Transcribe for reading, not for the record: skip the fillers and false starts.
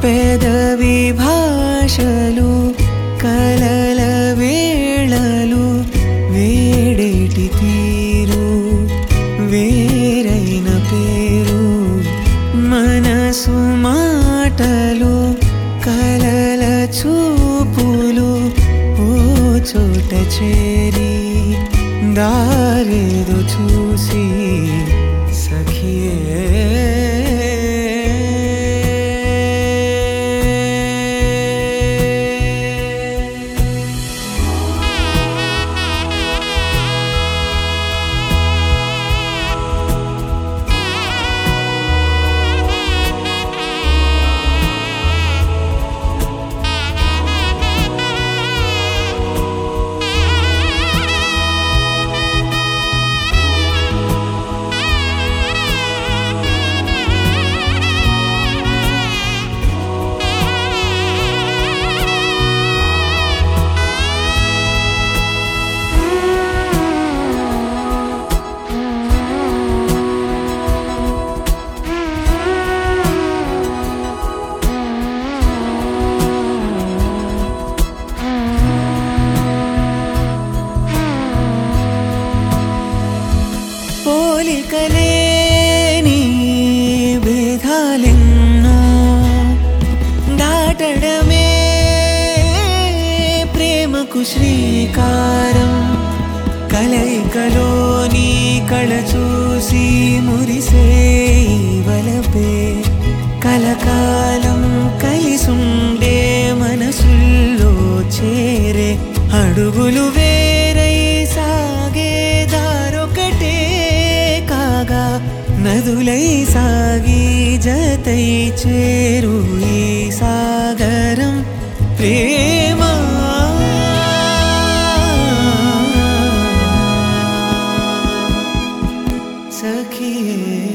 పెదవి భాషలు కలల వేళలు వేడేటి తీరు వేరైన పేరు మనసు మాటలు కలల చూపులు ఓ చోట చేరి దారేదో చూసి సఖియే పోలికలేని భేదాలెన్నో దాటడమే ప్రేమకు శ్రీకారం కలయికలోని కళ చూసి మురిసే వలపే కలకాలం కలిసుండే మనసుల్లో చేరే అడుగులు వేరై సాగే దారొకటే కాగా నదులై సాగి జతై చేరు ఈ సాగరం ప్రేమ సఖియే